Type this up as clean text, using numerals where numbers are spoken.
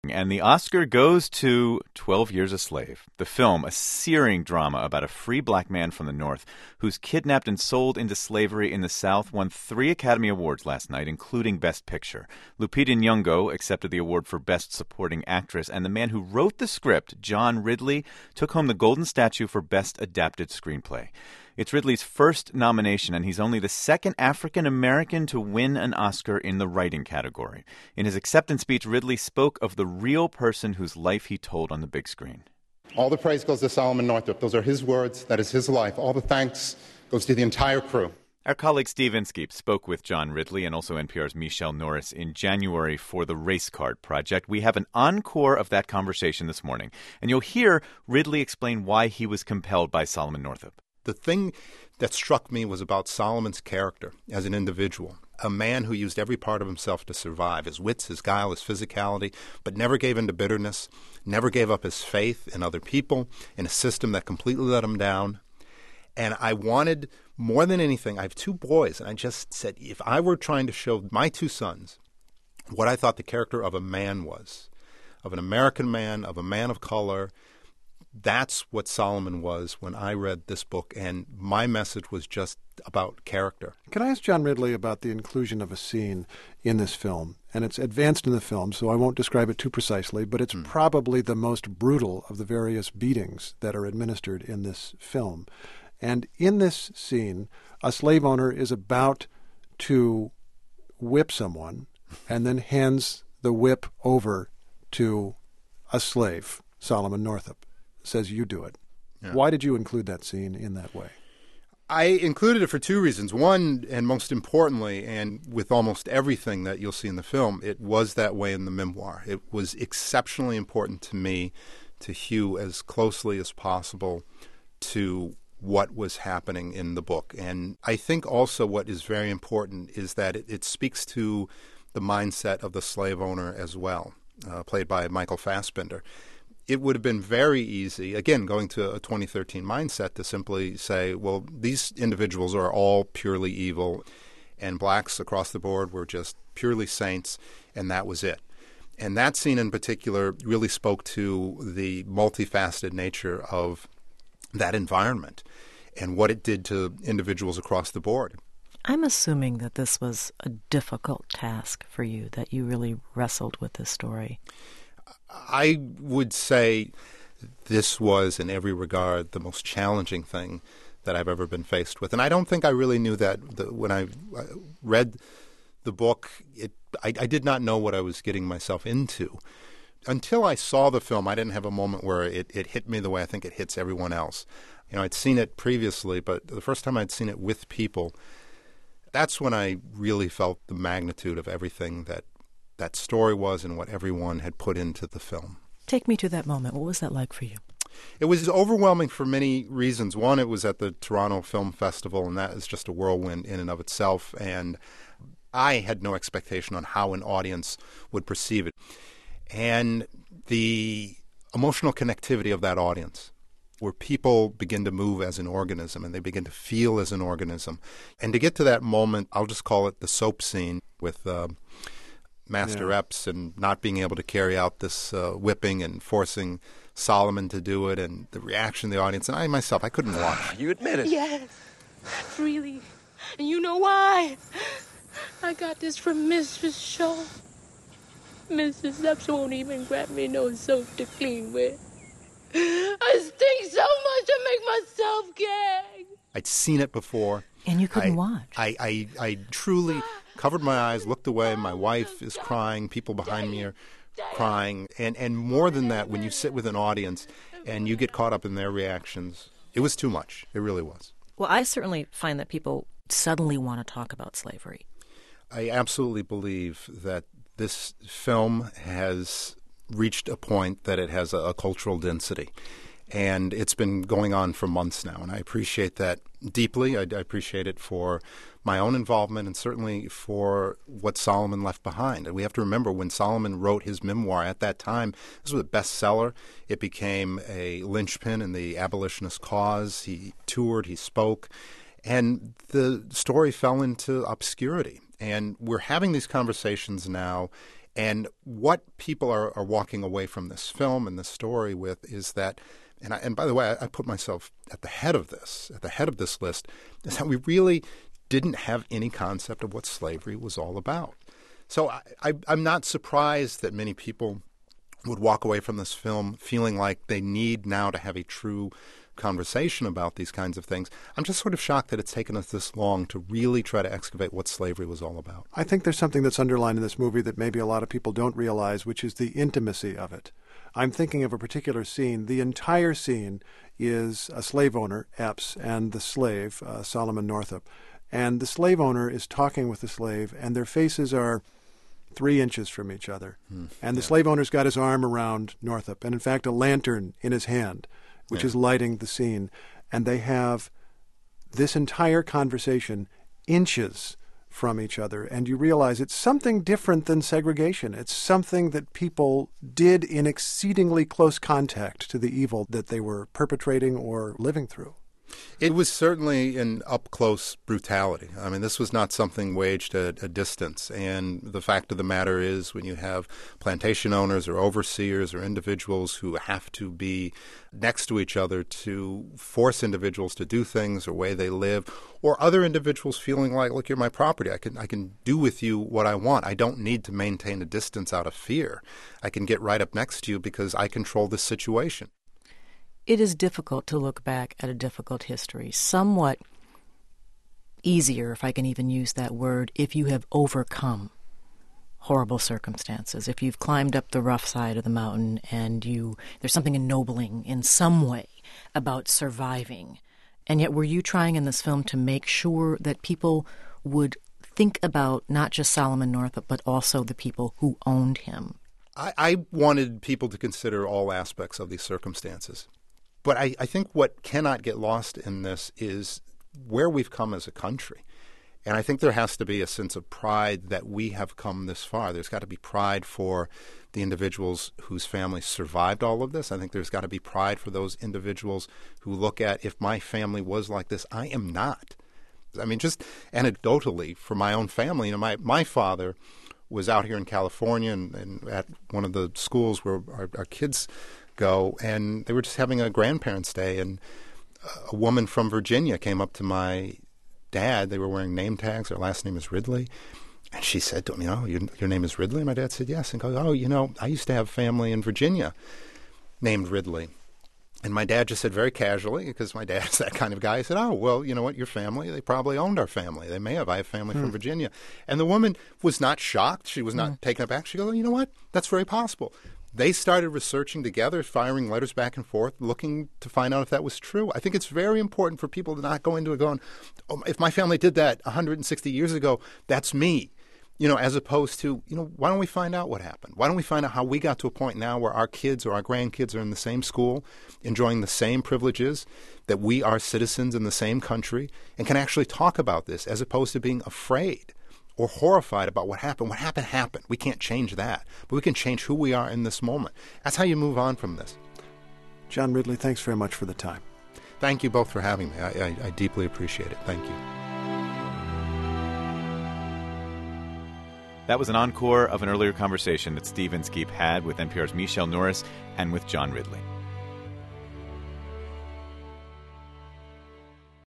And the Oscar goes to 12 Years a Slave. The film, a searing drama about a free black man from the North who's kidnapped and sold into slavery in the South, won 3 Academy Awards last night, including Best Picture. Lupita Nyong'o accepted the award for Best Supporting Actress, and the man who wrote the script, John Ridley, took home the Golden Statue for Best Adapted Screenplay. It's Ridley's first nomination, and he's only the second African-American to win an Oscar in the writing category. In his acceptance speech, Ridley spoke of the real person whose life he told on the big screen. All the praise goes to Solomon Northup. Those are his words. That is his life. All the thanks goes to the entire crew. Our colleague Steve Inskeep spoke with John Ridley and also NPR's Michelle Norris in January for the Race Card Project. We have an encore of that conversation this morning, and you'll hear Ridley explain why he was compelled by Solomon Northup. The thing that struck me was about Solomon's character as an individual, a man who used every part of himself to survive, his wits, his guile, his physicality, but never gave in to bitterness, never gave up his faith in other people, in a system that completely let him down. And I wanted, more than anything, I have 2 boys, and I just said, if I were trying to show my 2 sons what I thought the character of a man was, of an American man, of a man of color, that's what Solomon was when I read this book, and my message was just about character. Can I ask John Ridley about the inclusion of a scene in this film? And it's advanced in the film, so I won't describe it too precisely, but it's probably the most brutal of the various beatings that are administered in this film. And in this scene, a slave owner is about to whip someone and then hands the whip over to a slave, Solomon Northup. Says you do it. Yeah. Why did you include that scene in that way? I included it for 2 reasons. One, and most importantly, and with almost everything that you'll see in the film, it was that way in the memoir. It was exceptionally important to me to hew as closely as possible to what was happening in the book. And I think also what is very important is that it speaks to the mindset of the slave owner as well, played by Michael Fassbender. It would have been very easy, again, going to a 2013 mindset, to simply say, well, these individuals are all purely evil, and blacks across the board were just purely saints, and that was it. And that scene in particular really spoke to the multifaceted nature of that environment and what it did to individuals across the board. I'm assuming that this was a difficult task for you, that you really wrestled with this story. I would say this was, in every regard, the most challenging thing that I've ever been faced with. And I don't think I really knew that when I read the book. I did not know what I was getting myself into. Until I saw the film, I didn't have a moment where it hit me the way I think it hits everyone else. You know, I'd seen it previously, but the first time I'd seen it with people, that's when I really felt the magnitude of everything that story was and what everyone had put into the film. Take me to that moment. What was that like for you? It was overwhelming for many reasons. One, it was at the Toronto Film Festival, and that is just a whirlwind in and of itself. And I had no expectation on how an audience would perceive it. And the emotional connectivity of that audience, where people begin to move as an organism and they begin to feel as an organism. And to get to that moment, I'll just call it the soap scene with Master Epps and not being able to carry out this whipping and forcing Solomon to do it, and the reaction of the audience. And I myself, I couldn't watch. You admit it. Yes, really. And you know why? I got this from Mrs. Shaw. Mrs. Epps won't even grab me no soap to clean with. I stink so much I make myself gag. I'd seen it before. And you couldn't watch. I truly covered my eyes, looked away. My wife is crying. People behind me are crying. And more than that, when you sit with an audience and you get caught up in their reactions, it was too much. It really was. Well, I certainly find that people suddenly want to talk about slavery. I absolutely believe that this film has reached a point that it has a cultural density. And it's been going on for months now, and I appreciate that deeply. I appreciate it for my own involvement and certainly for what Solomon left behind. And we have to remember, when Solomon wrote his memoir at that time, this was a bestseller. It became a linchpin in the abolitionist cause. He toured, he spoke, and the story fell into obscurity. And we're having these conversations now, And what people are walking away from this film and this story with is that, and by the way, I put myself at the head of this list, is that we really didn't have any concept of what slavery was all about. So I'm not surprised that many people would walk away from this film feeling like they need now to have a true conversation about these kinds of things. I'm just sort of shocked that it's taken us this long to really try to excavate what slavery was all about. I think there's something that's underlined in this movie that maybe a lot of people don't realize, which is the intimacy of it. I'm thinking of a particular scene. The entire scene is a slave owner, Epps, and the slave, Solomon Northup. And the slave owner is talking with the slave, and their faces are 3 inches from each other. And the slave owner's got his arm around Northup, and in fact a lantern in his hand, which is lighting the scene. And they have this entire conversation inches from each other. And you realize it's something different than segregation. It's something that people did in exceedingly close contact to the evil that they were perpetrating or living through. It was certainly an up-close brutality. I mean, this was not something waged at a distance. And the fact of the matter is, when you have plantation owners or overseers or individuals who have to be next to each other to force individuals to do things or way they live, or other individuals feeling like, look, you're my property. I can do with you what I want. I don't need to maintain a distance out of fear. I can get right up next to you because I control this situation. It is difficult to look back at a difficult history, somewhat easier, if I can even use that word, if you have overcome horrible circumstances, if you've climbed up the rough side of the mountain and there's something ennobling in some way about surviving. And yet were you trying in this film to make sure that people would think about not just Solomon Northup, but also the people who owned him? I wanted people to consider all aspects of these circumstances. But I think what cannot get lost in this is where we've come as a country. And I think there has to be a sense of pride that we have come this far. There's got to be pride for the individuals whose families survived all of this. I think there's got to be pride for those individuals who look at, if my family was like this, I am not. I mean, just anecdotally, for my own family, my father was out here in California and at one of the schools where our kids go, and they were just having a grandparents' day, and a woman from Virginia came up to my dad. They were wearing name tags. Their last name is Ridley. And she said to him, your name is Ridley? And my dad said, yes. And goes, I used to have family in Virginia named Ridley. And my dad just said very casually, because my dad's that kind of guy, he said, oh, well, you know what, your family, they probably owned our family. They may have. I have family from Virginia. And the woman was not shocked. She was not taken aback. She goes, you know what, that's very possible. They started researching together, firing letters back and forth, looking to find out if that was true. I think it's very important for people to not go into it going, oh, if my family did that 160 years ago, that's me. As opposed to, why don't we find out what happened? Why don't we find out how we got to a point now where our kids or our grandkids are in the same school, enjoying the same privileges, that we are citizens in the same country, and can actually talk about this as opposed to being afraid or horrified about what happened. What happened, happened. We can't change that. But we can change who we are in this moment. That's how you move on from this. John Ridley, thanks very much for the time. Thank you both for having me. I deeply appreciate it. Thank you. That was an encore of an earlier conversation that Steve Inskeep had with NPR's Michelle Norris and with John Ridley.